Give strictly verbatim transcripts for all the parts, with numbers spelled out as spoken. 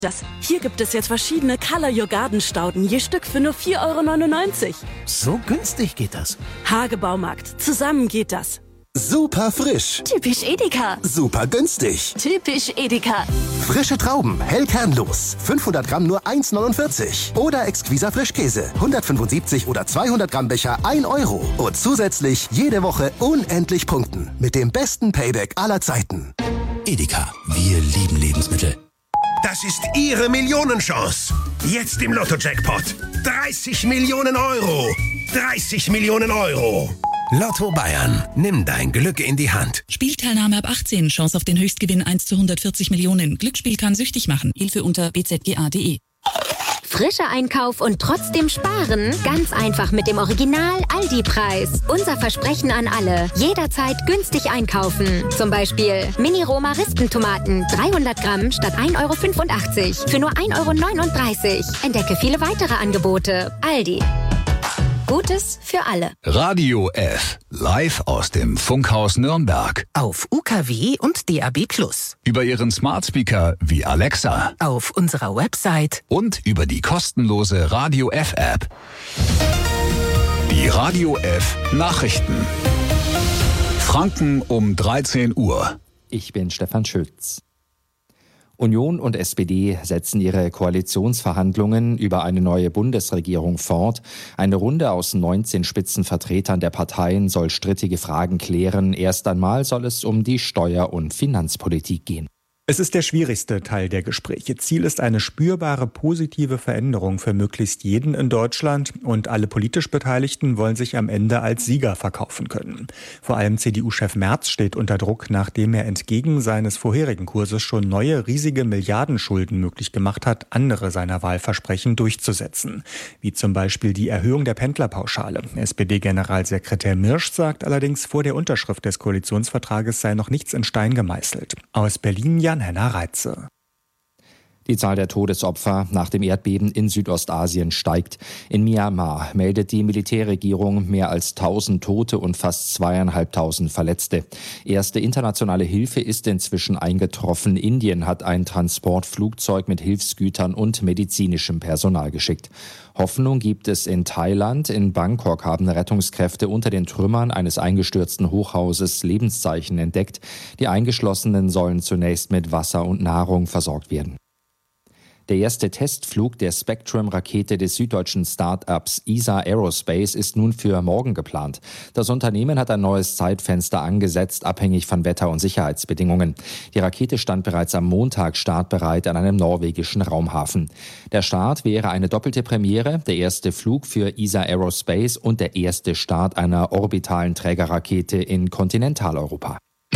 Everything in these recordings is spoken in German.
Das. Hier gibt es jetzt verschiedene Color Your Garden Stauden, je Stück für nur vier Euro neunundneunzig. So günstig geht das. Hagebaumarkt. Zusammen geht das. Super frisch. Typisch Edeka. Super günstig. Typisch Edeka. Frische Trauben, hell kernlos. fünfhundert Gramm nur eins neunundvierzig. Oder exquiser Frischkäse. hundertfünfundsiebzig oder zweihundert Gramm Becher ein Euro. Und zusätzlich jede Woche unendlich punkten. Mit dem besten Payback aller Zeiten. Edeka, wir lieben Lebensmittel. Das ist Ihre Millionenchance. Jetzt im Lotto-Jackpot. dreißig Millionen Euro. dreißig Millionen Euro. Lotto Bayern, nimm dein Glück in die Hand. Spielteilnahme ab achtzehn, Chance auf den Höchstgewinn eins zu hundertvierzig Millionen. Glücksspiel kann süchtig machen. Hilfe unter b z g a punkt d e. Frischer Einkauf und trotzdem sparen? Ganz einfach mit dem Original Aldi-Preis. Unser Versprechen an alle. Jederzeit günstig einkaufen. Zum Beispiel Mini-Roma-Rispentomaten. dreihundert Gramm statt ein Euro fünfundachtzig. Für nur ein Euro neununddreißig. Entdecke viele weitere Angebote. Aldi. Gutes für alle. Radio F. Live aus dem Funkhaus Nürnberg. Auf U K W und D A B plus. Über Ihren Smart Speaker wie Alexa. Auf unserer Website. Und über die kostenlose Radio F App. Die Radio F Nachrichten. Franken um dreizehn Uhr. Ich bin Stefan Schütz. Union und S P D setzen ihre Koalitionsverhandlungen über eine neue Bundesregierung fort. Eine Runde aus neunzehn Spitzenvertretern der Parteien soll strittige Fragen klären. Erst einmal soll es um die Steuer- und Finanzpolitik gehen. Es ist der schwierigste Teil der Gespräche. Ziel ist eine spürbare positive Veränderung für möglichst jeden in Deutschland und alle politisch Beteiligten wollen sich am Ende als Sieger verkaufen können. Vor allem C D U-Chef Merz steht unter Druck, nachdem er entgegen seines vorherigen Kurses schon neue riesige Milliardenschulden möglich gemacht hat, andere seiner Wahlversprechen durchzusetzen. Wie zum Beispiel die Erhöhung der Pendlerpauschale. S P D-Generalsekretär Mirsch sagt allerdings, vor der Unterschrift des Koalitionsvertrages sei noch nichts in Stein gemeißelt. Aus Berlin Jan Henner Reitze. Die Zahl der Todesopfer nach dem Erdbeben in Südostasien steigt. In Myanmar meldet die Militärregierung mehr als tausend Tote und fast zweieinhalbtausend Verletzte. Erste internationale Hilfe ist inzwischen eingetroffen. Indien hat ein Transportflugzeug mit Hilfsgütern und medizinischem Personal geschickt. Hoffnung gibt es in Thailand. In Bangkok haben Rettungskräfte unter den Trümmern eines eingestürzten Hochhauses Lebenszeichen entdeckt. Die Eingeschlossenen sollen zunächst mit Wasser und Nahrung versorgt werden. Der erste Testflug der Spectrum-Rakete des süddeutschen Start-ups E S A Aerospace ist nun für morgen geplant. Das Unternehmen hat ein neues Zeitfenster angesetzt, abhängig von Wetter- und Sicherheitsbedingungen. Die Rakete stand bereits am Montag startbereit an einem norwegischen Raumhafen. Der Start wäre eine doppelte Premiere, der erste Flug für E S A Aerospace und der erste Start einer orbitalen Trägerrakete in Kontinentaleuropa.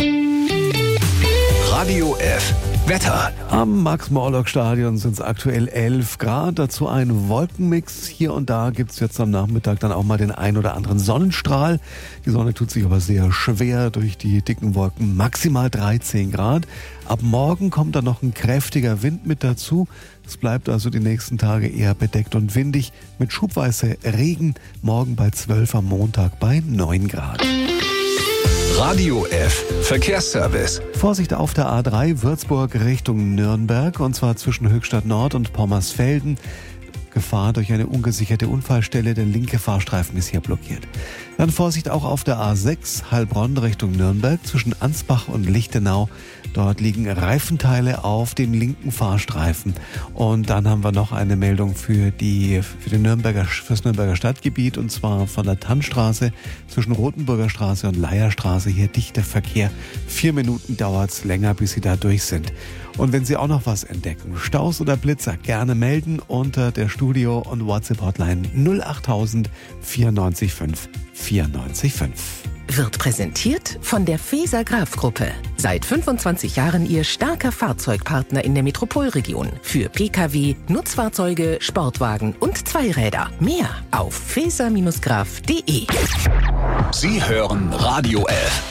Radio F. Wetter. Am Max-Morlock-Stadion sind es aktuell elf Grad, dazu ein Wolkenmix. Hier und da gibt es jetzt am Nachmittag dann auch mal den ein oder anderen Sonnenstrahl. Die Sonne tut sich aber sehr schwer durch die dicken Wolken, maximal dreizehn Grad. Ab morgen kommt dann noch ein kräftiger Wind mit dazu. Es bleibt also die nächsten Tage eher bedeckt und windig mit schubweise Regen. Morgen bei zwölf, am Montag bei neun Grad. Radio F. Verkehrsservice. Vorsicht auf der A drei Würzburg Richtung Nürnberg, und zwar zwischen Höchstadt Nord und Pommersfelden. Gefahr durch eine ungesicherte Unfallstelle, der linke Fahrstreifen ist hier blockiert. Dann Vorsicht auch auf der A sechs Heilbronn Richtung Nürnberg zwischen Ansbach und Lichtenau. Dort liegen Reifenteile auf dem linken Fahrstreifen. Und dann haben wir noch eine Meldung für die für den Nürnberger fürs Nürnberger Stadtgebiet, und zwar von der Tannstraße zwischen Rotenburger Straße und Leierstraße. Hier dichter Verkehr. Vier Minuten dauert es länger, bis Sie da durch sind. Und wenn Sie auch noch was entdecken, Staus oder Blitzer, gerne melden unter der Studio- und WhatsApp-Hotline null achttausend vierundneunzig fünf vierundneunzig fünf. Wird präsentiert von der Feser Graf Gruppe. Seit fünfundzwanzig Jahren Ihr starker Fahrzeugpartner in der Metropolregion. Für Pkw, Nutzfahrzeuge, Sportwagen und Zweiräder. Mehr auf feser Graf punkt de. Sie hören Radio F. Die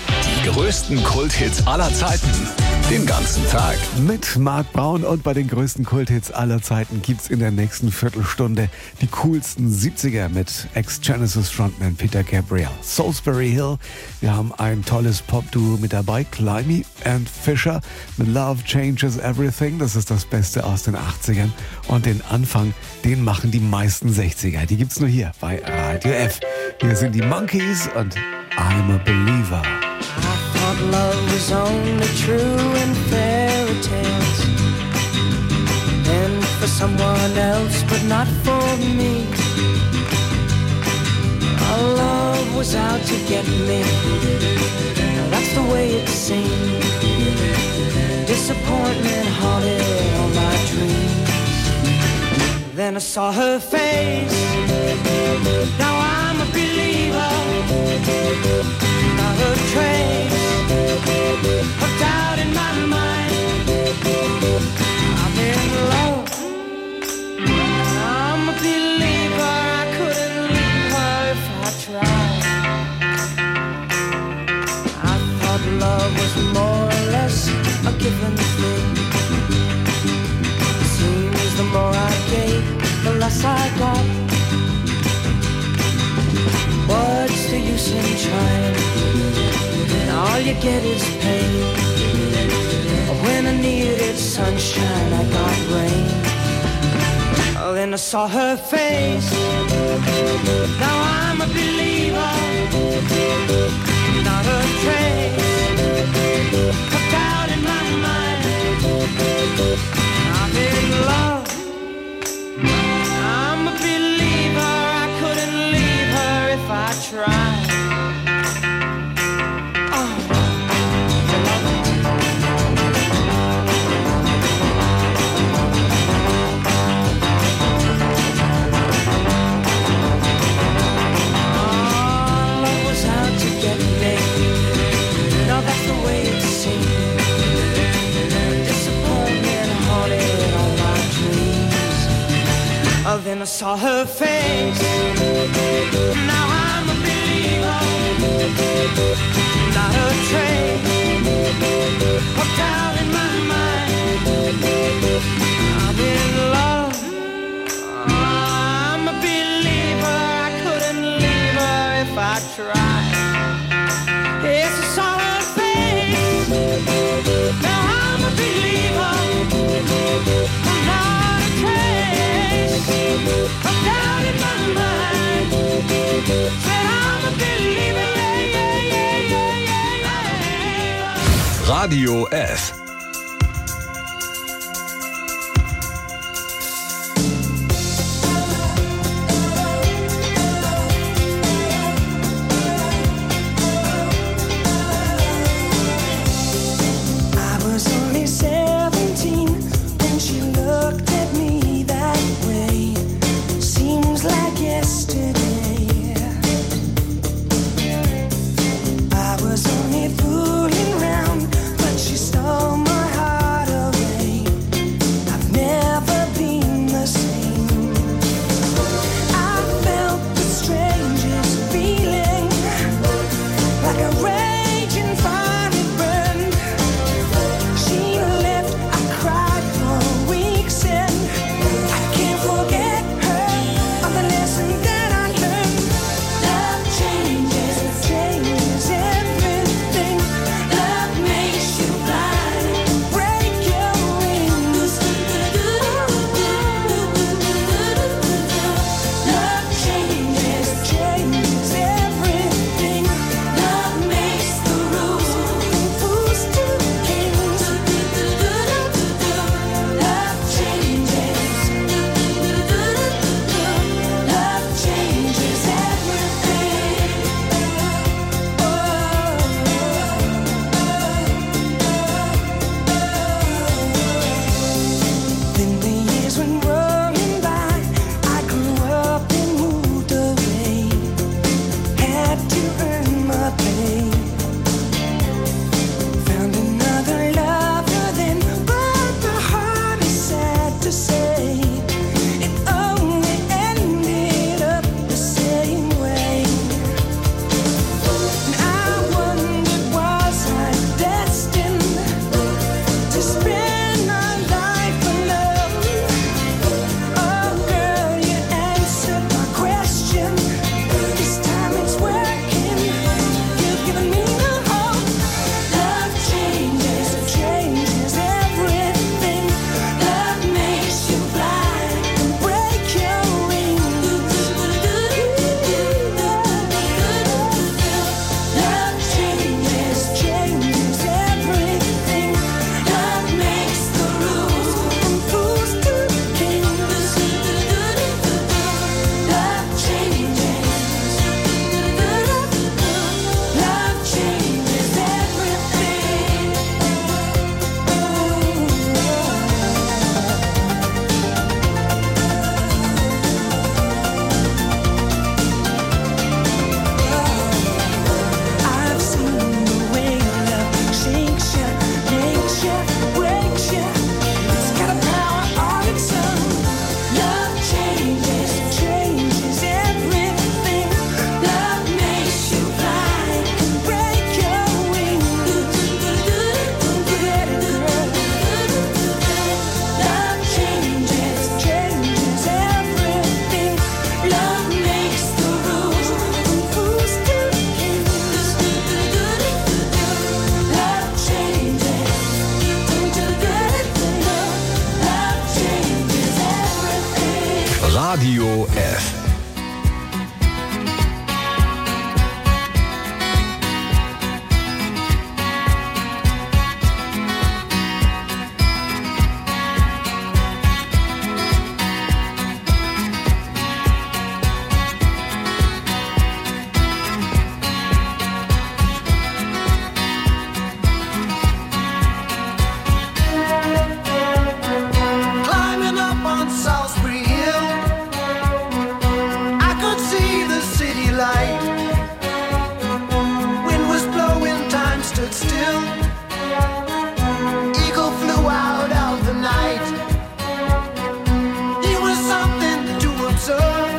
Die größten Kulthits aller Zeiten. Den ganzen Tag. Mit Marc Braun und bei den größten Kulthits aller Zeiten gibt's in der nächsten Viertelstunde die coolsten siebziger mit Ex-Genesis Frontman Peter Gabriel. Salisbury Hill. Wir haben ein tolles Pop-Duo mit dabei, Climby and Fisher mit Love Changes Everything. Das ist das Beste aus den achtzigern. Und den Anfang, den machen die meisten sechziger. Die gibt's nur hier bei Radio F. Hier sind die Monkeys und I'm a Believer. I thought love was only true in fairy tales, and for someone else, but not for me. Our love was out to get me. That's the way it seemed. Disappointment haunted all my dreams. Then I saw her face. Now I'm a believer. Not a trace of doubt in my mind. I'm in love. I'm a believer. I couldn't leave her if I tried. I thought love was more or less a given thing. Seems the more I gave, the less I got. What's the use in trying? All you get is pain. When I needed sunshine, I got rain. Oh, then I saw her face. Now I'm a believer. Not a trace of doubt in my mind. I'm in love. I'm a believer. I couldn't leave her if I tried. Oh, then I saw her face. Now I'm a believer. Not a trace of doubt in my mind. I'm in love. I'm a believer. I couldn't leave her if I tried. Yes, I saw her face. Now I'm a believer. I'm not a trace of doubt in my mind. Said I'm a believer, yeah, yeah, yeah, yeah, yeah, yeah. Radio F. I was only seventeen when she looked at me that way. Seems like yesterday. I was only fooling around, but she stole Radio F. Climbing up on Salisbury Hill, I could see the city light. Wind was blowing, time stood still. Eagle flew out of the night. He was something to observe.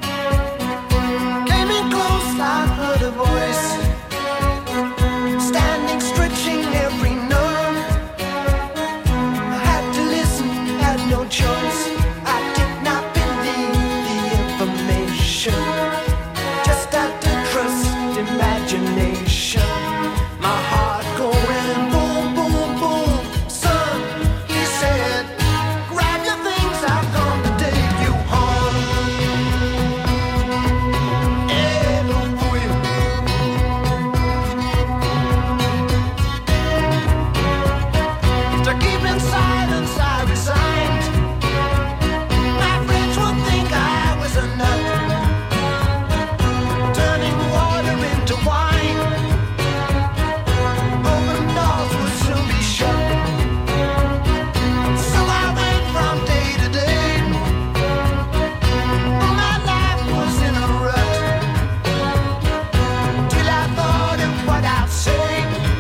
Came in close, I heard a voice, standing, stretching every nerve. I had to listen, had no choice. I did not believe the information, just had to trust imagination. My heart going boom, boom, boom. Son, he said, grab your things, I've come to take you home. Eh, no boy. To keep in silence, I resigned. My friends would think I was a nut, turning water into wine. Open doors would soon be shut. So I went from day to day. My life was in a rut, till I thought of what I'd say,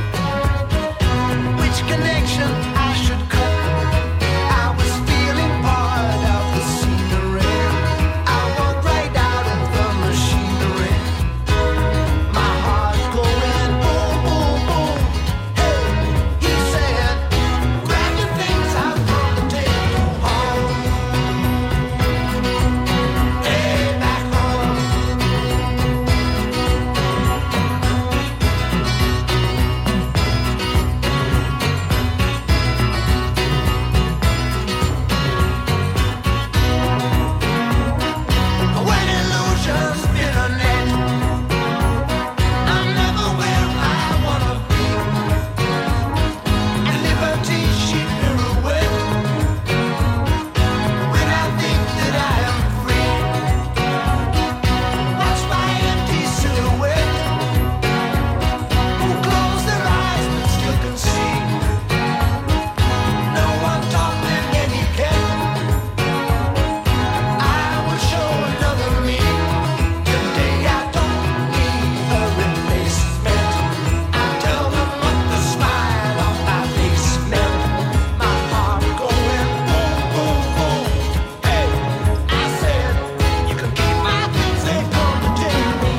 which connection I should cut. I was feeling part of the scenery. I walked right out of the machinery. My heart going boom, boom, boom. Hey, he said, grab your things, I've come to take you home. Hey, back home. When illusions spin a net, I'm never where I wanna be. And liberty she pirouette, when I think that I am free. Watch my empty silhouette, who close their eyes but still can see. No one taught them etiquette. I will show another me. Today I don't need a replacement. I tell them what the smile on my face meant. My heart going boom, boom, boom. Hey, I said, you can keep my things, they come to take me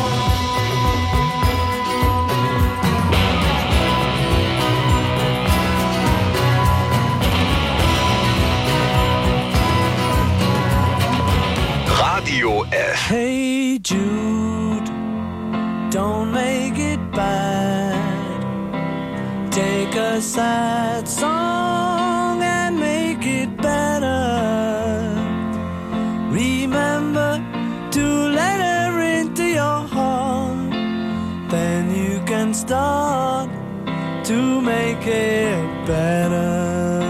Radio F. Hey Jude, don't make it bad. Take a sad song and make it better. Remember to let her into your heart. Then you can start to make it better.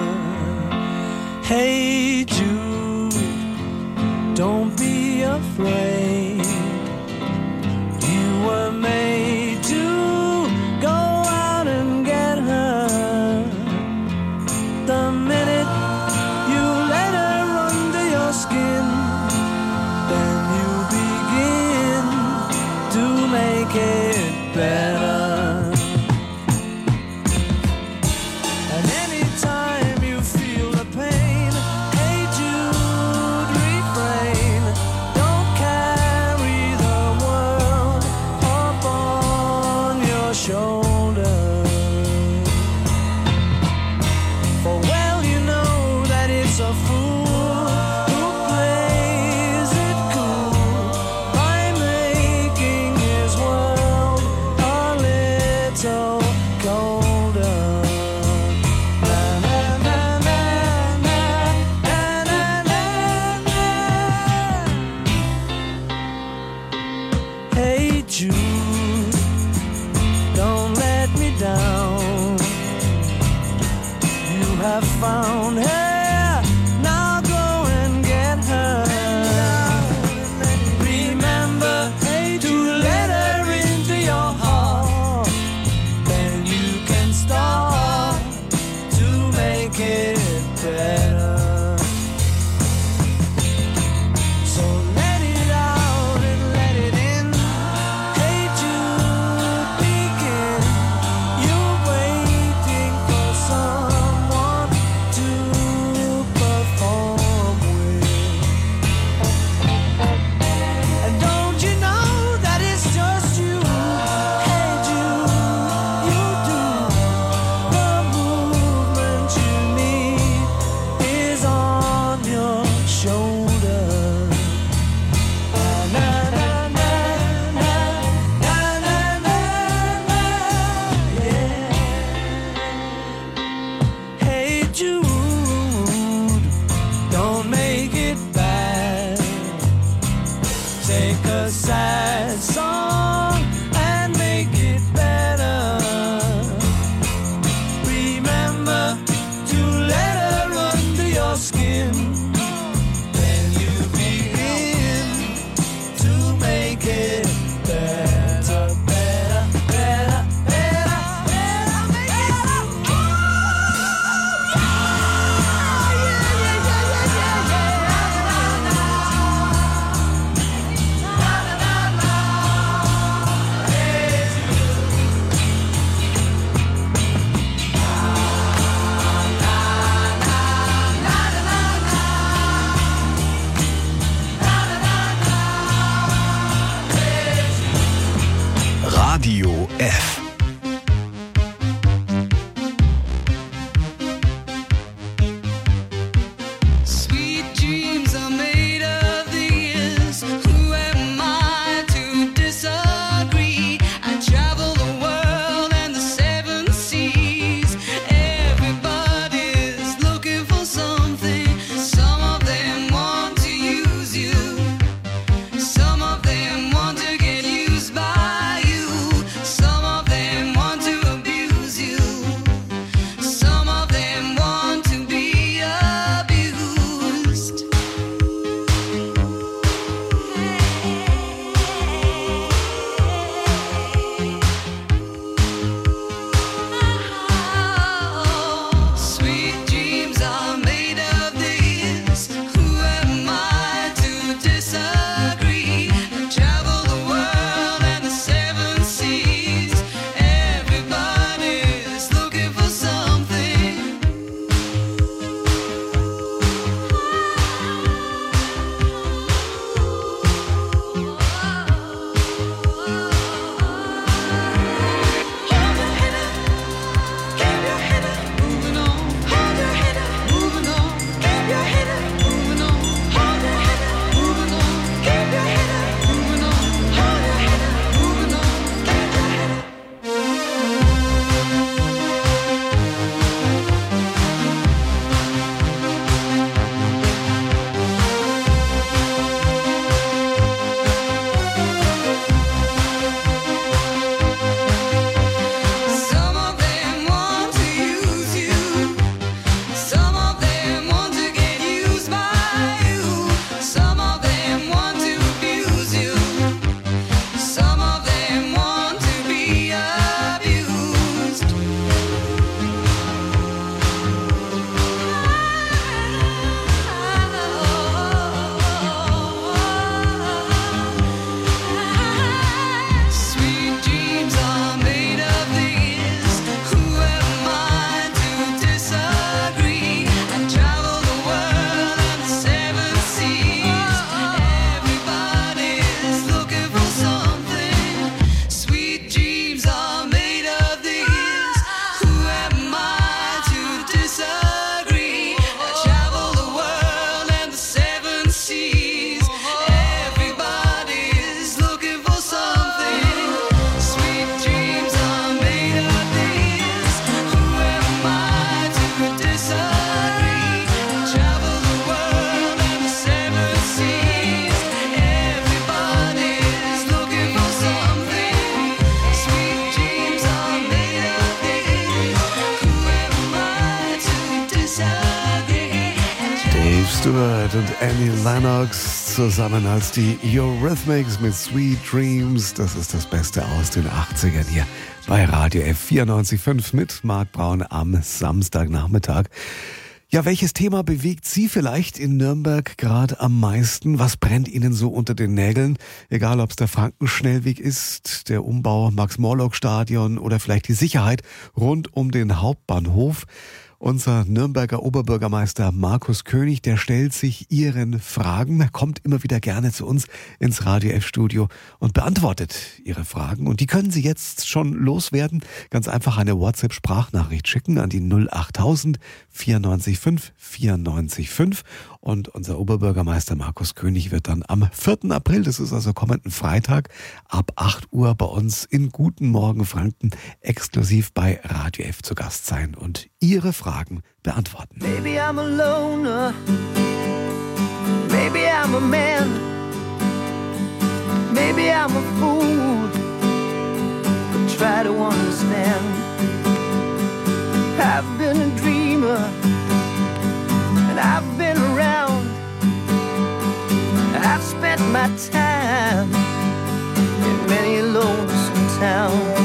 Hey Jude, don't be afraid. You were made to go out and get her. The minute you let her under your skin, then you begin to make it better. And anytime you feel the pain, hey Jude, refrain. Don't care F. Stewart und Annie Lennox zusammen als die Eurythmics mit Sweet Dreams. Das ist das Beste aus den achtzigern hier bei Radio F vierundneunzig Komma fünf mit Marc Braun am Samstagnachmittag. Ja, welches Thema bewegt Sie vielleicht in Nürnberg gerade am meisten? Was brennt Ihnen so unter den Nägeln? Egal, ob es der Frankenschnellweg ist, der Umbau Max-Morlock-Stadion oder vielleicht die Sicherheit rund um den Hauptbahnhof. Unser Nürnberger Oberbürgermeister Markus König, der stellt sich Ihren Fragen. Er kommt immer wieder gerne zu uns ins Radio F-Studio und beantwortet Ihre Fragen. Und die können Sie jetzt schon loswerden. Ganz einfach eine WhatsApp-Sprachnachricht schicken an die null achttausend vierundneunzig fünf vierundneunzig fünf. Und unser Oberbürgermeister Markus König wird dann am vierten April, das ist also kommenden Freitag, ab acht Uhr bei uns in Guten Morgen Franken exklusiv bei Radio F zu Gast sein und Ihre Fragen beantworten. Maybe I'm a loner, maybe I'm a man, maybe I'm a fool, but try to understand. I've been a dreamer, and I've been around. I've spent my time in many a lonesome town.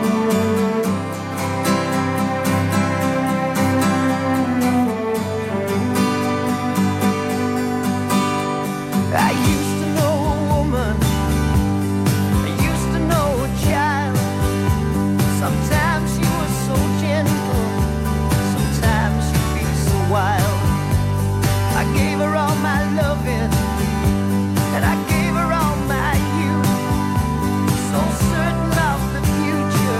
I used to know a woman, I used to know a child. Sometimes she was so gentle, sometimes she'd be so wild. I gave her all my loving, and I gave her all my youth. So certain of the future,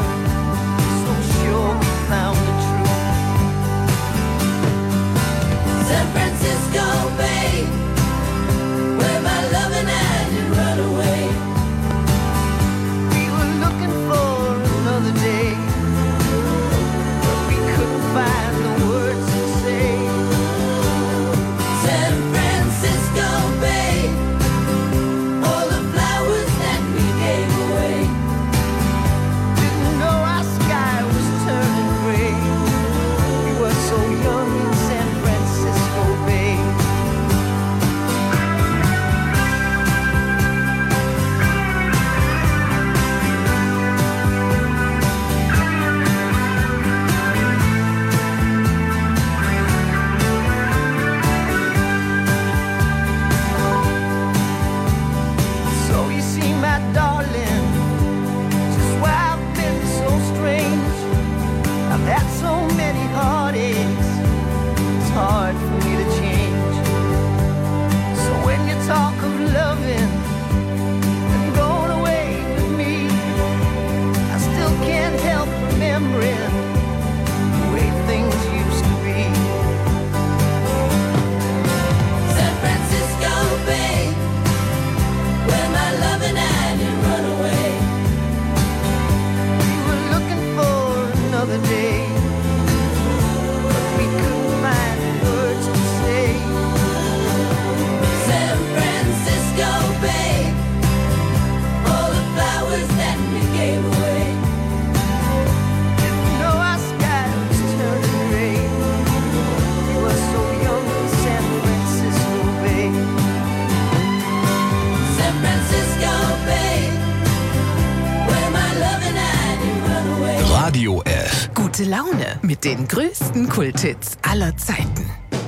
Gute Laune mit den größten Kulthits aller Zeiten.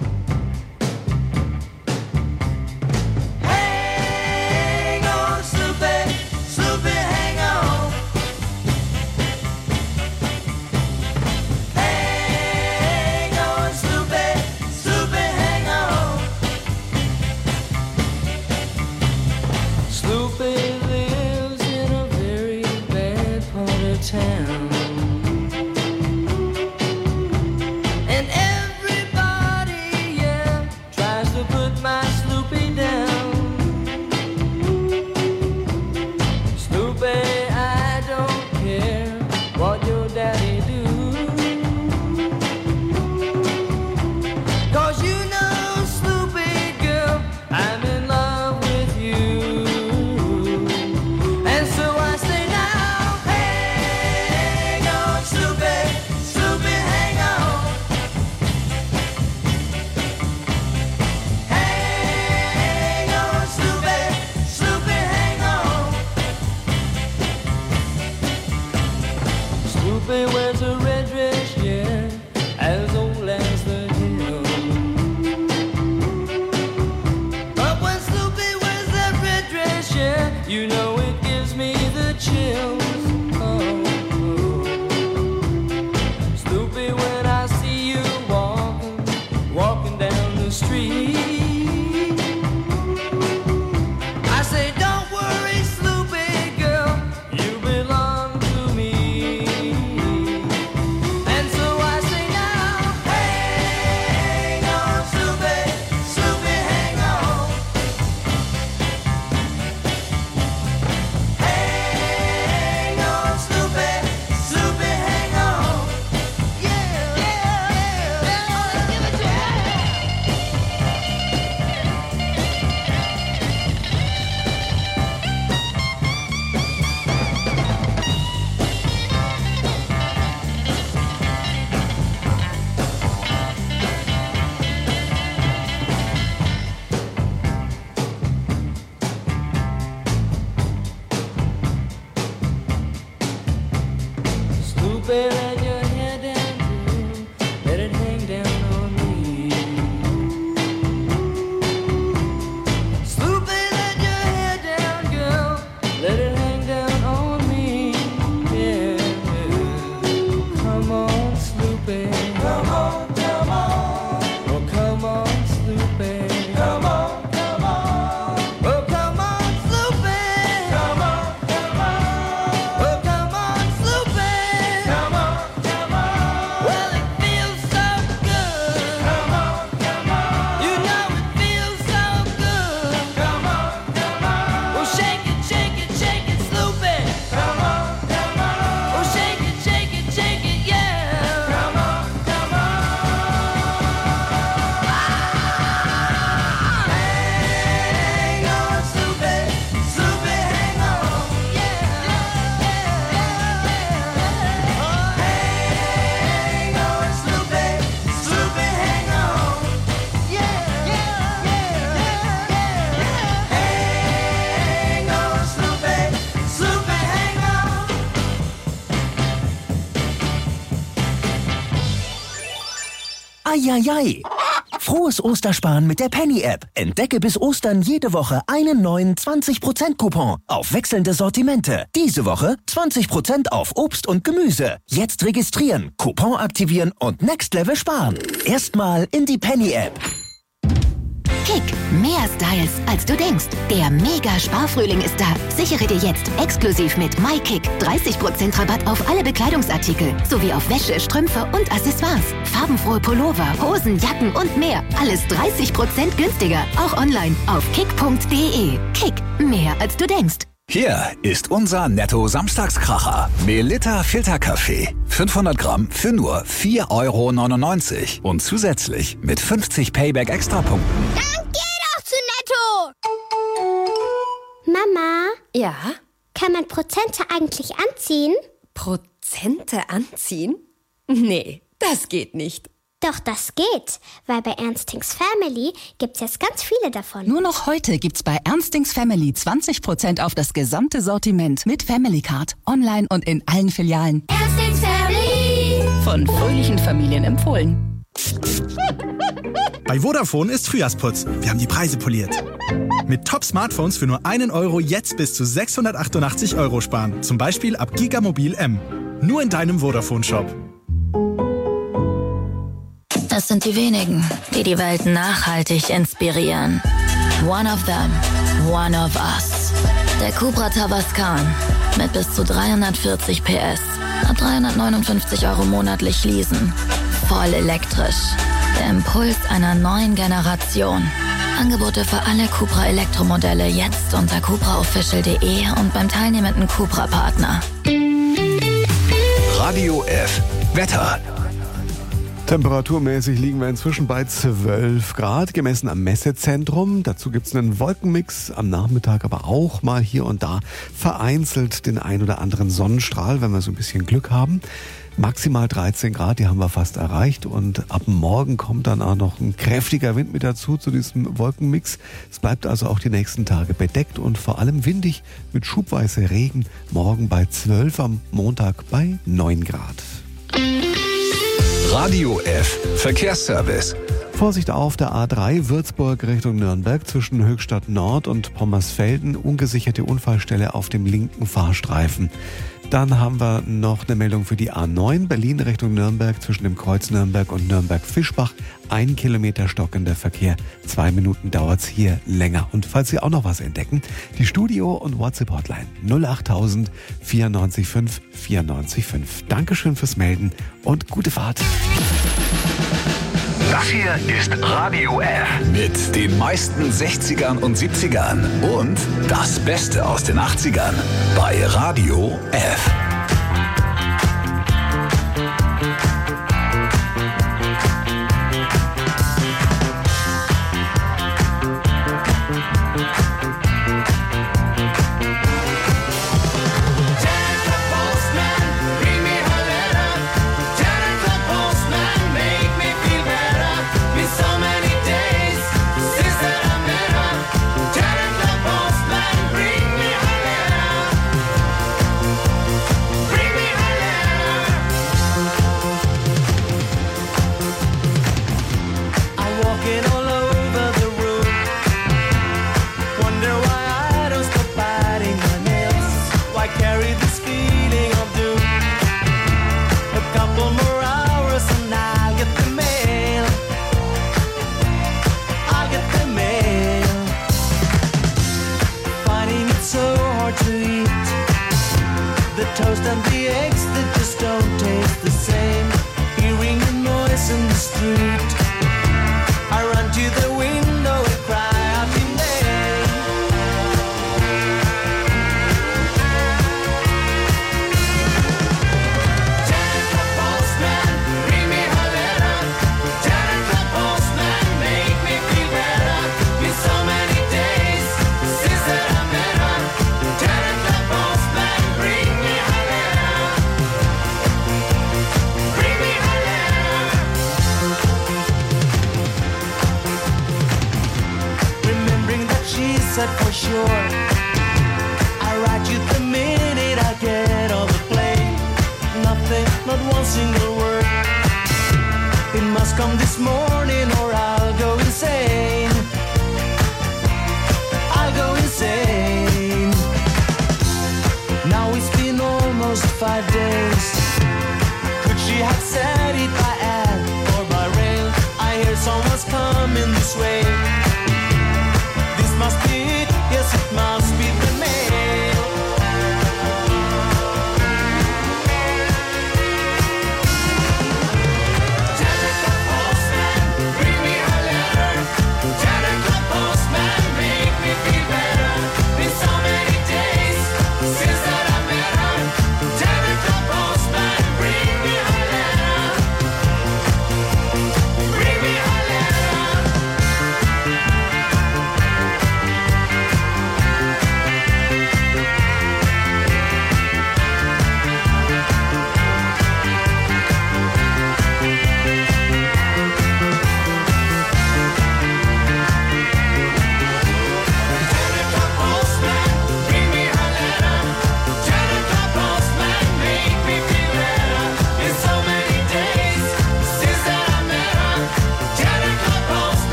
Eieiei! Frohes Ostersparen mit der Penny-App. Entdecke bis Ostern jede Woche einen neuen zwanzig Prozent Coupon auf wechselnde Sortimente. Diese Woche zwanzig Prozent auf Obst und Gemüse. Jetzt registrieren, Coupon aktivieren und Next Level sparen. Erstmal in die Penny-App. Kick, mehr Styles, als du denkst. Der Mega-Sparfrühling ist da. Sichere dir jetzt exklusiv mit MyKick dreißig Prozent Rabatt auf alle Bekleidungsartikel, sowie auf Wäsche, Strümpfe und Accessoires. Farbenfrohe Pullover, Hosen, Jacken und mehr. Alles dreißig Prozent günstiger. Auch online auf kick punkt de. Kick, mehr als du denkst. Hier ist unser Netto-Samstagskracher. Melitta Filterkaffee. fünfhundert Gramm für nur vier Euro neunundneunzig. Und zusätzlich mit fünfzig Payback-Extrapunkten. Dann geh doch zu Netto! Mama? Ja? Kann man Prozente eigentlich anziehen? Prozente anziehen? Nee, das geht nicht. Doch, das geht, weil bei Ernstings Family gibt's jetzt ganz viele davon. Nur noch heute gibt's bei Ernstings Family zwanzig Prozent auf das gesamte Sortiment mit Family Card, online und in allen Filialen. Ernstings Family, Von fröhlichen Familien empfohlen. Bei Vodafone ist Frühjahrsputz. Wir haben die Preise poliert. Mit Top-Smartphones für nur einen Euro jetzt bis zu sechshundertachtundachtzig Euro sparen. Zum Beispiel ab Gigamobil M. Nur in deinem Vodafone-Shop. Es sind die wenigen, die die Welt nachhaltig inspirieren. One of them, one of us. Der Cupra Tavascan mit bis zu dreihundertvierzig P S. Ab dreihundertneunundfünfzig Euro monatlich leasen. Voll elektrisch. Der Impuls einer neuen Generation. Angebote für alle Cupra Elektromodelle jetzt unter cupra official punkt de und beim teilnehmenden Cupra-Partner. Radio F. Wetter. Temperaturmäßig liegen wir inzwischen bei zwölf Grad, gemessen am Messezentrum. Dazu gibt es einen Wolkenmix, am Nachmittag aber auch mal hier und da vereinzelt den ein oder anderen Sonnenstrahl, wenn wir so ein bisschen Glück haben. Maximal dreizehn Grad, die haben wir fast erreicht, und ab morgen kommt dann auch noch ein kräftiger Wind mit dazu zu diesem Wolkenmix. Es bleibt also auch die nächsten Tage bedeckt und vor allem windig mit schubweise Regen. Morgen bei zwölf, am Montag bei neun Grad. Radio F. Verkehrsservice. Vorsicht auf der A drei Würzburg Richtung Nürnberg zwischen Höchstadt Nord und Pommersfelden. Ungesicherte Unfallstelle auf dem linken Fahrstreifen. Dann haben wir noch eine Meldung für die A neun Berlin Richtung Nürnberg zwischen dem Kreuz Nürnberg und Nürnberg-Fischbach. Ein Kilometer stockender Verkehr. Zwei Minuten dauert es hier länger. Und falls Sie auch noch was entdecken, die Studio- und WhatsApp-Hotline null achttausend vierundneunzig fünf vierundneunzig fünf. Dankeschön fürs Melden und gute Fahrt. Das hier ist Radio F. Mit den meisten sechzigern und siebzigern und das Beste aus den achtzigern bei Radio F.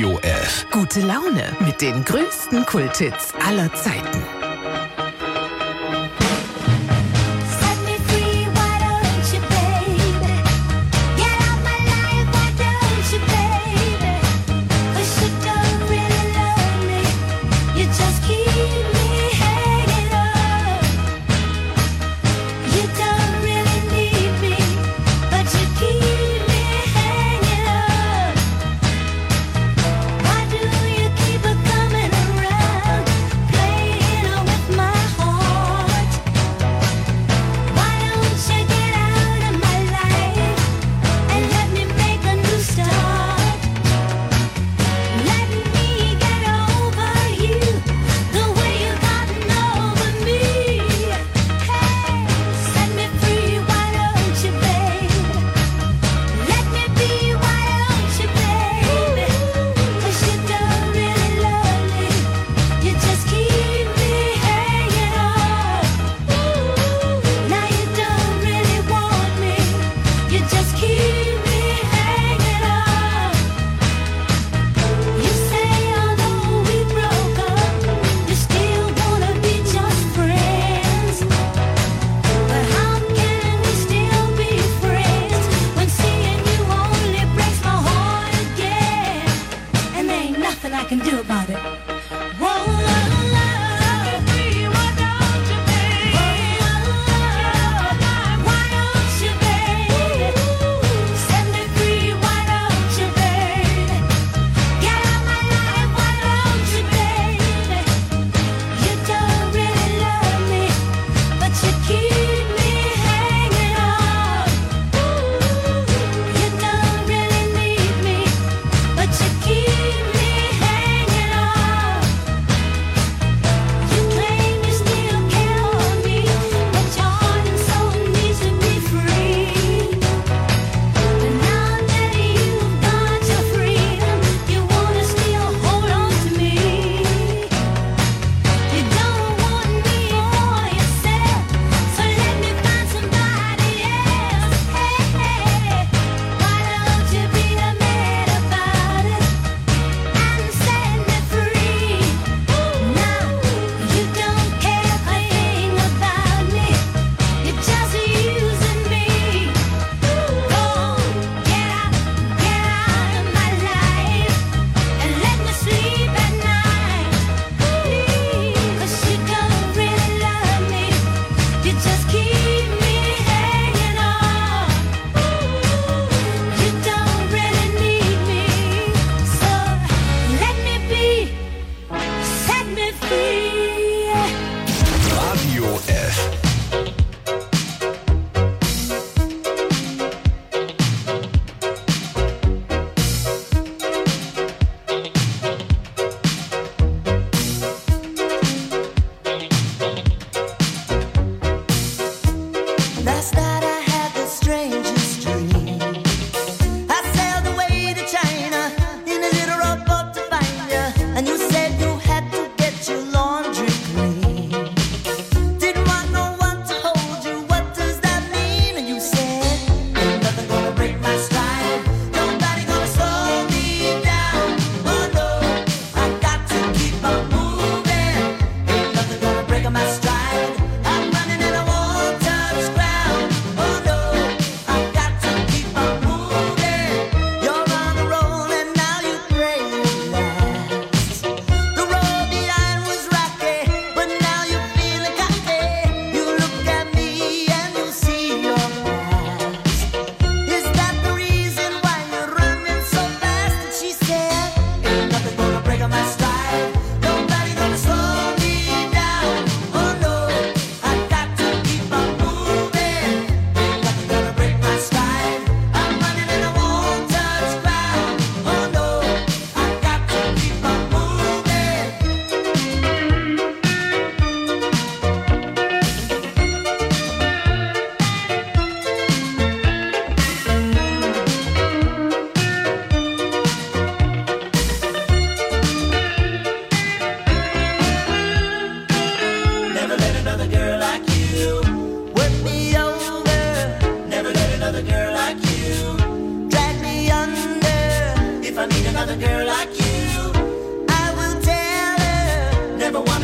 Radio elf. Gute Laune mit den größten Kulthits aller Zeiten. Why do you keep coming around, playing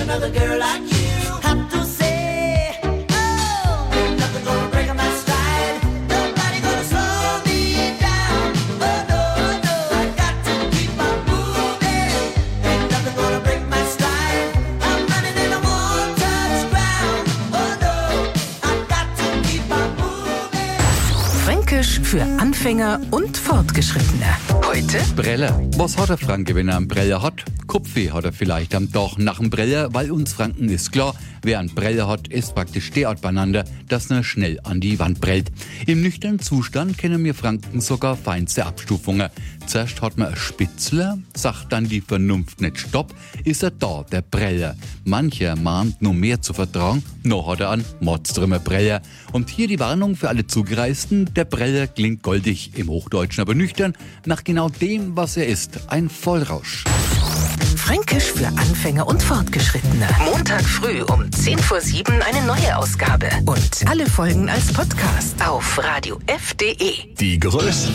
another girl like you. Have to say, oh, nothing gonna break my stride. Nobody gonna slow me down. Oh no, no, I got to keep on moving. Ain't nothing gonna break my stride. I'm running in a one-touch ground. Oh no, I got to keep on moving. Fränkisch für Anfänger und Fortgeschrittene. Heute Brille. Was hat der Franke, wenn er einen Brille hat? Kopfweh hat er vielleicht am Tag nach dem Brille, weil uns Franken ist klar, wer einen Brille hat, ist praktisch derart beieinander, dass er schnell an die Wand prellt. Im nüchternen Zustand kennen wir Franken sogar feinste Abstufungen. Zuerst hat man ein Spitzler, sagt dann die Vernunft nicht Stopp, ist er da, der Breller. Mancher mahnt nur mehr zu vertrauen, noch hat er einen Mordströmer Breller. Und hier die Warnung für alle Zugereisten, der Breller klingt goldig, im Hochdeutschen aber nüchtern, nach genau dem, was er ist, ein Vollrausch. Fränkisch für Anfänger und Fortgeschrittene. Montag früh um zehn vor sieben eine neue Ausgabe. Und alle Folgen als Podcast auf radio f punkt de. Die größten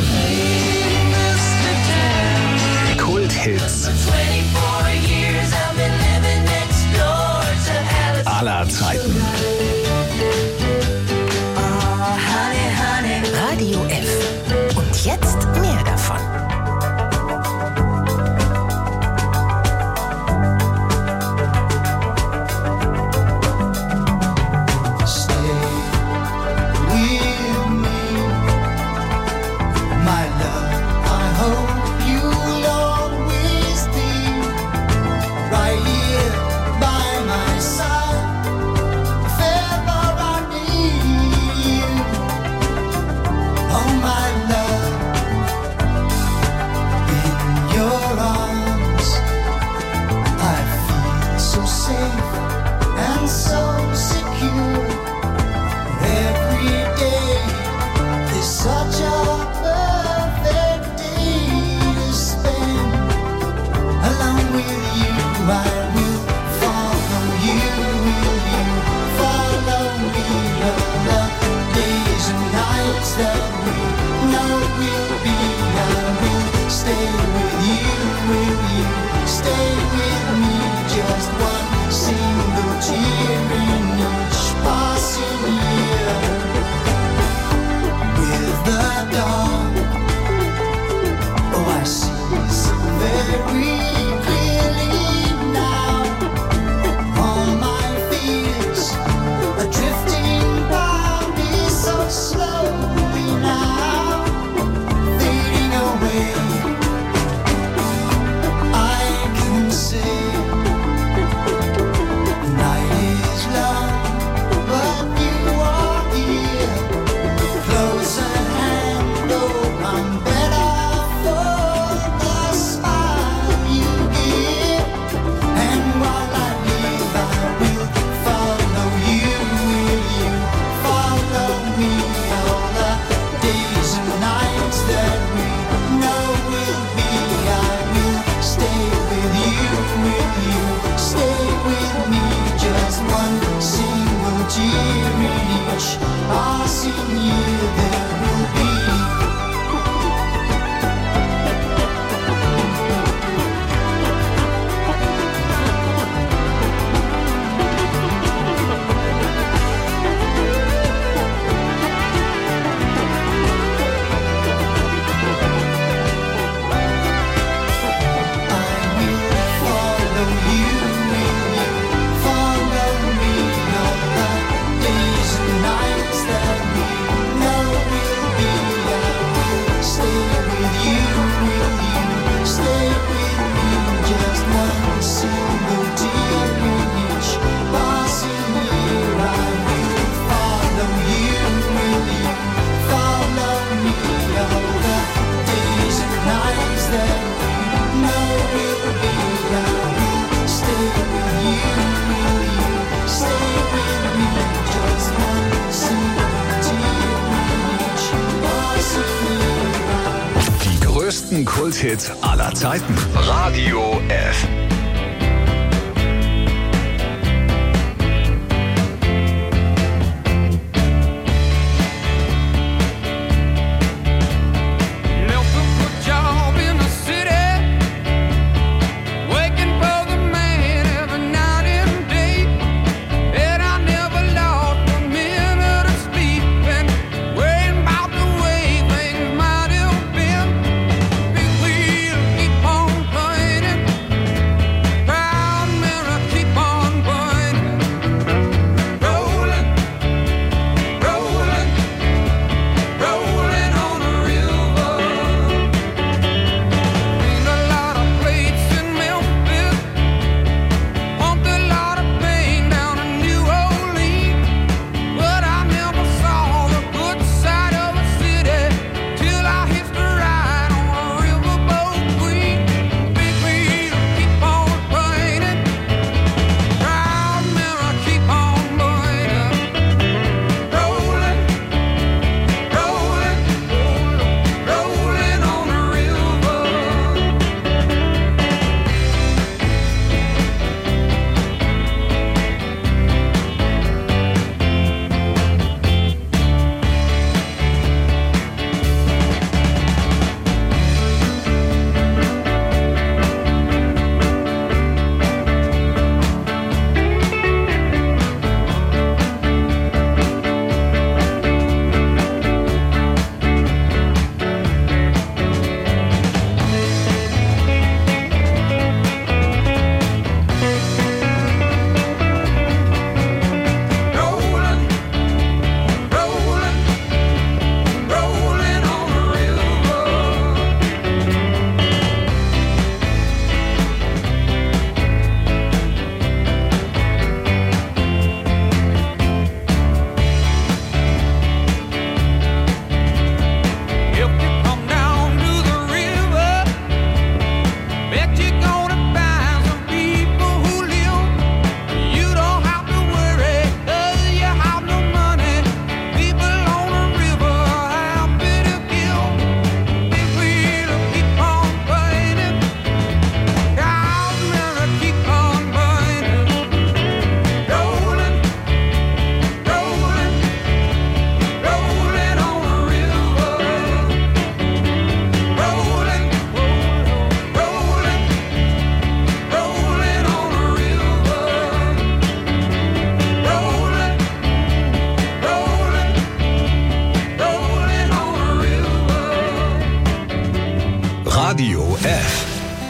Kulthits aller Zeiten. Radio F. Und jetzt mehr davon. Kulthits aller Zeiten. Radio F. Waiting for the man every night and Radio F.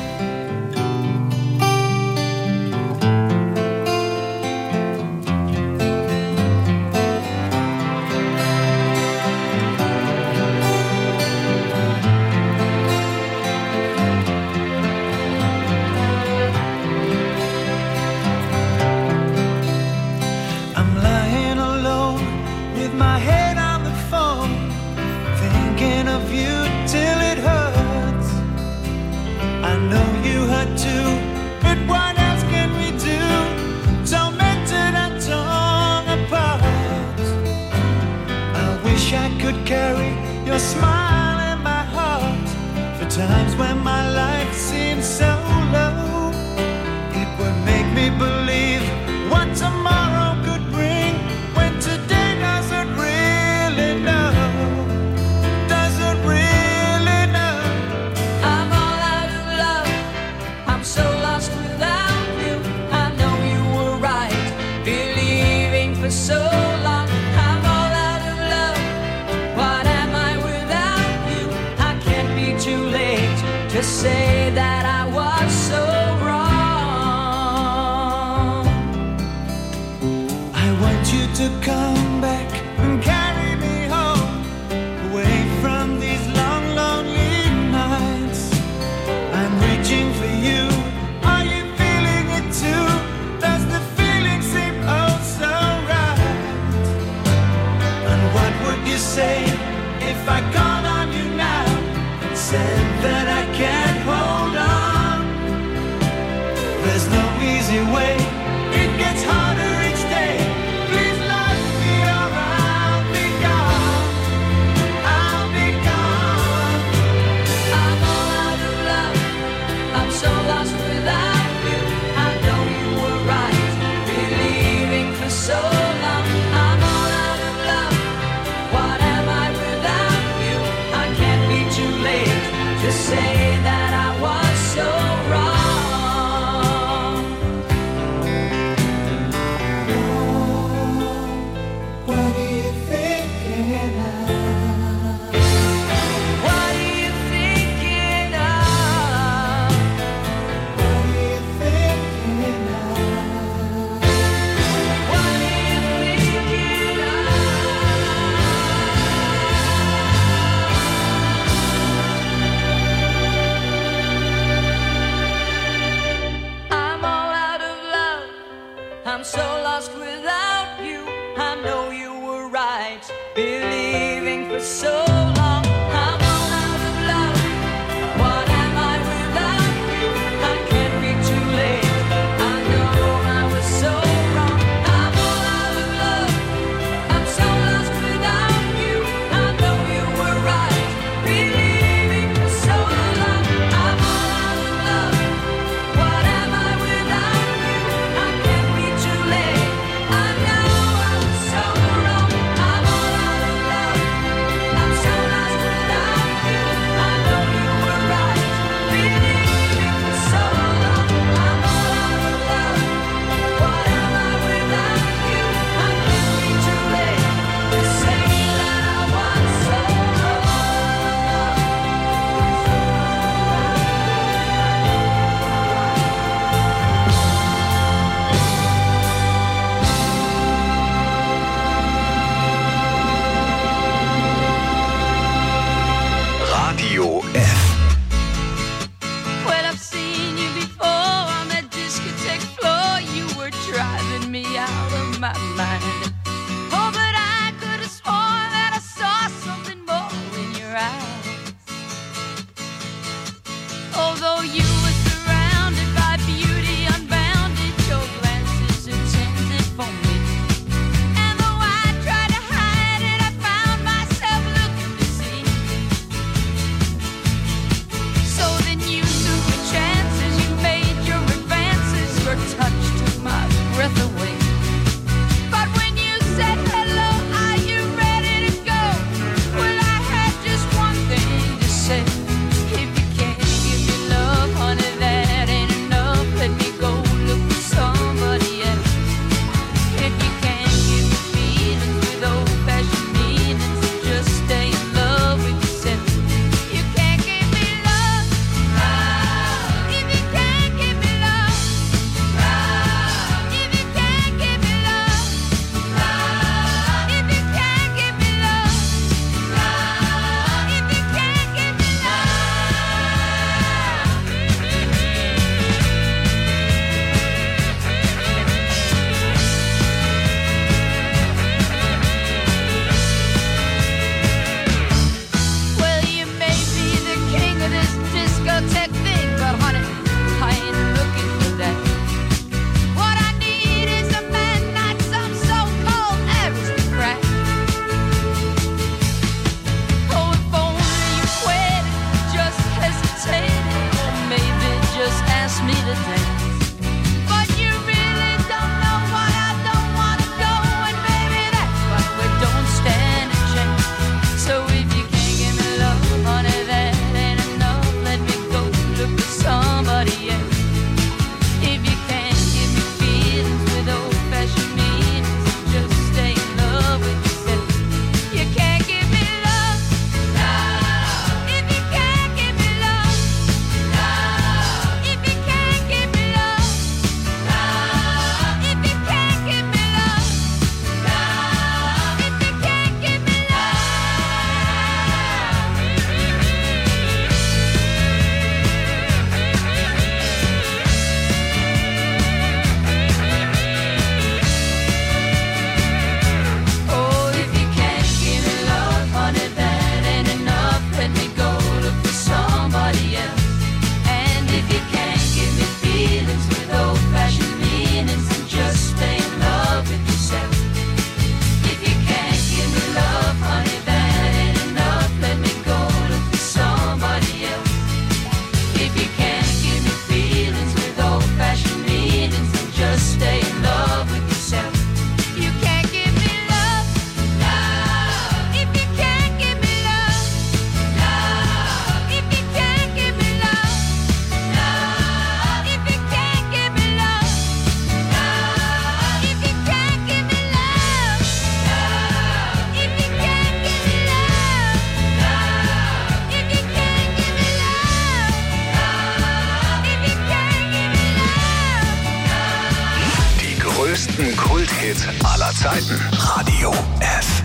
Times when my life seems so low, it would make me believe what tomorrow could bring, when today doesn't really know, doesn't really know. I'm all out of love, I'm so lost without you. I know you were right, believing for so long. I'm all out of love, what am I without you? I can't be too late to say that I was so wrong. I want you to come back and carry me home, away from these long, lonely nights. I'm reaching for you. Are you feeling it too? Does the feeling seem oh so right? And what would you say if I called on you now and said that I can't hold on? There's no easy way, it gets harder each day. Please let me or I'll be gone, I'll be gone. I'm all out of love, I'm so lost without you. I know you were right, believing for so long. I'm all out of love, what am I without you? I can't be too late to say that I was so wrong. What are you thinking of? What are you thinking of? What are you thinking of? What are you thinking of? I'm all out of love, I'm so lost without you. I know you were right, believing for so long. I'm all out of love, what am I without you? I can't be too late, I know I was so wrong. I'm all out of love, I'm so lost without you. I know you were right, believing for so long. I'm all out of love, what am I without you? I can't be too late, I know I was so wrong. I'm all out of love, I'm Kulthit aller Zeiten. Radio F.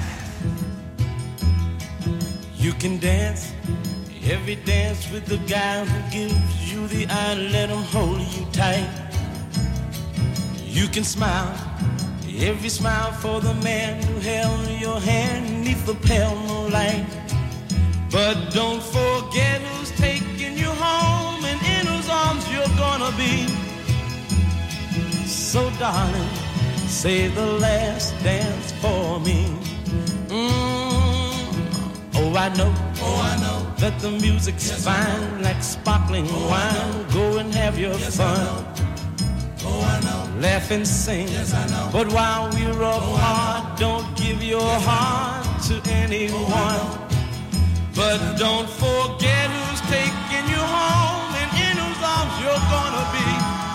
You can dance, every dance with the guy who gives you the eye, let him hold you tight. You can smile, every smile for the man who held your hand neath the pale moonlight. But don't forget who's taking you home and in whose arms you're gonna be. So darling, say the last dance for me. Mm. Oh, I know, oh, I know that the music's yes, fine like sparkling oh, wine. Go and have your yes, fun. Oh, I know. Laugh and sing. Yes, I know. But while we're apart, oh, don't give your yes, heart to anyone. Oh, but don't forget who's taking you home and in whose arms you're gonna be.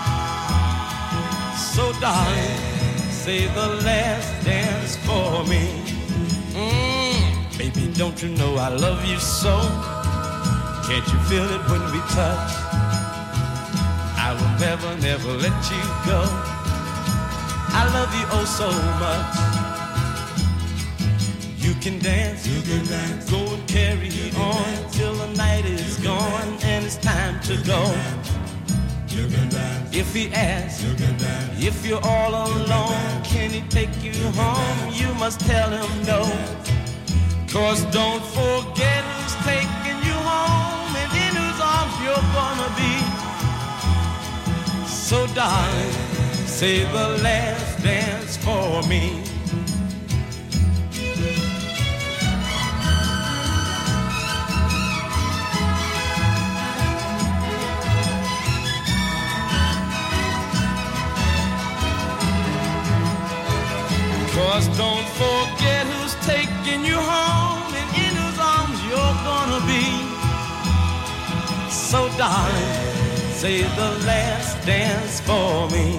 So darling, say the last dance for me. Mm, baby, don't you know I love you so? Can't you feel it when we touch? I will never, never let you go. I love you oh so much. You can dance, you can dance, go and carry on dance, till the night is gone and it's time to go. You can dance, if he asks, you can dance, if you're all alone, can he take you home? You must tell him no. Cause don't forget who's taking you home and in whose arms you're gonna be. So darling, say the last dance for me. Cause don't forget who's taking you home and in whose arms you're gonna be. So darling, say the last dance for me.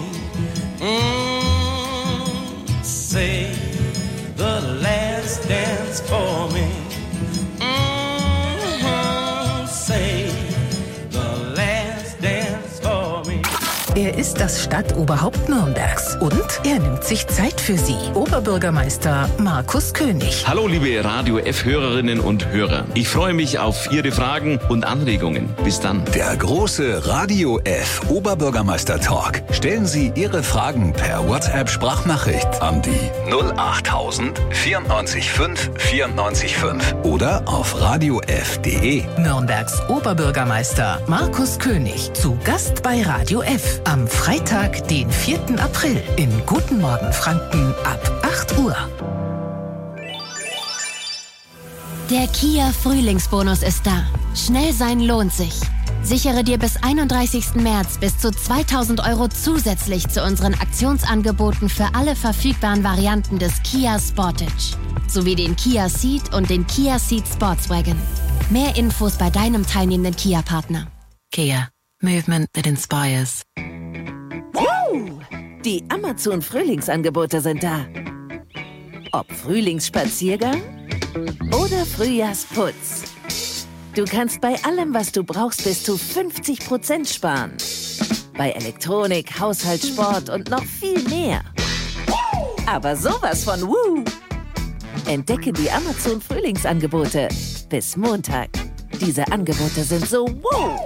Mm, say the last dance for me. Mm, say the last dance for me. Er ist das Stadtoberhaupt Nürnbergs und er nimmt sich Zeit für Sie. Oberbürgermeister Markus König. Hallo liebe Radio F-Hörerinnen und Hörer. Ich freue mich auf Ihre Fragen und Anregungen. Bis dann. Der große Radio F Oberbürgermeister Talk. Stellen Sie Ihre Fragen per WhatsApp-Sprachnachricht an die null achttausend vierundneunzig fünf vierundneunzig fünf oder auf radio f punkt de. Nürnbergs Oberbürgermeister Markus König zu Gast bei Radio F. Am Freitag, den vierten April in Guten Morgen Franken ab acht Uhr. Der Kia Frühlingsbonus ist da. Schnell sein lohnt sich. Sichere dir bis einunddreißigsten März bis zu zweitausend Euro zusätzlich zu unseren Aktionsangeboten für alle verfügbaren Varianten des Kia Sportage. Sowie den Kia Ceed und den Kia Ceed Sportswagen. Mehr Infos bei deinem teilnehmenden Kia-Partner. Kia. Movement that inspires. Die Amazon-Frühlingsangebote sind da. Ob Frühlingsspaziergang oder Frühjahrsputz. Du kannst bei allem, was du brauchst, bis zu fünfzig Prozent sparen. Bei Elektronik, Haushalt, Sport und noch viel mehr. Aber sowas von Woo! Entdecke die Amazon-Frühlingsangebote bis Montag. Diese Angebote sind so Woo!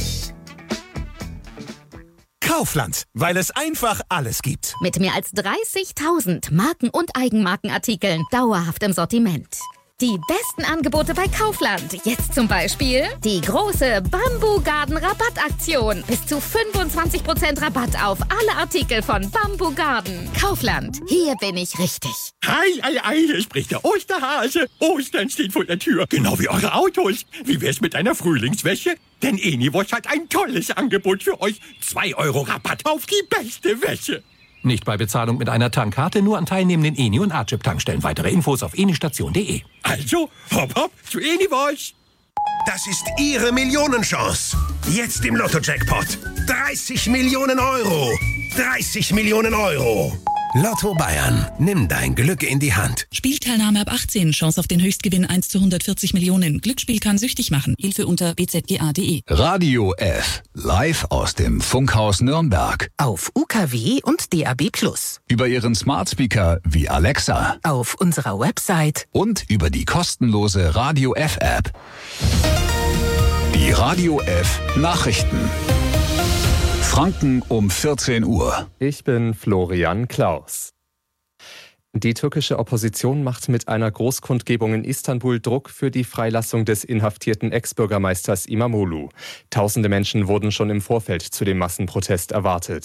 Kaufland, weil es einfach alles gibt. Mit mehr als dreißigtausend Marken- und Eigenmarkenartikeln dauerhaft im Sortiment. Die besten Angebote bei Kaufland. Jetzt zum Beispiel die große Bamboo Garden Rabattaktion. Bis zu fünfundzwanzig Prozent Rabatt auf alle Artikel von Bamboo Garden. Kaufland, hier bin ich richtig. Hi, hi, hi, hier spricht der Osterhase. Ostern steht vor der Tür, genau wie eure Autos. Wie wär's mit einer Frühlingswäsche? Denn Eniwosch hat ein tolles Angebot für euch. zwei Euro Rabatt auf die beste Wäsche. Nicht bei Bezahlung mit einer Tankkarte, nur an teilnehmenden Eni- und Archip-Tankstellen. Weitere Infos auf enistation punkt de. Also, hopp hopp zu Eniwosch. Das ist Ihre Millionenchance. Jetzt im Lotto-Jackpot. dreißig Millionen Euro. dreißig Millionen Euro. Lotto Bayern. Nimm dein Glück in die Hand. Spielteilnahme ab achtzehn. Chance auf den Höchstgewinn eins zu hundertvierzig Millionen. Glücksspiel kann süchtig machen. Hilfe unter b z g a punkt d e. Radio F. Live aus dem Funkhaus Nürnberg. Auf U K W und D A B plus. Über Ihren Smart Speaker wie Alexa. Auf unserer Website. Und über die kostenlose Radio F App. Die Radio F Nachrichten. Franken um vierzehn Uhr. Ich bin Florian Klaus. Die türkische Opposition macht mit einer Großkundgebung in Istanbul Druck für die Freilassung des inhaftierten Ex-Bürgermeisters İmamoğlu. Tausende Menschen wurden schon im Vorfeld zu dem Massenprotest erwartet.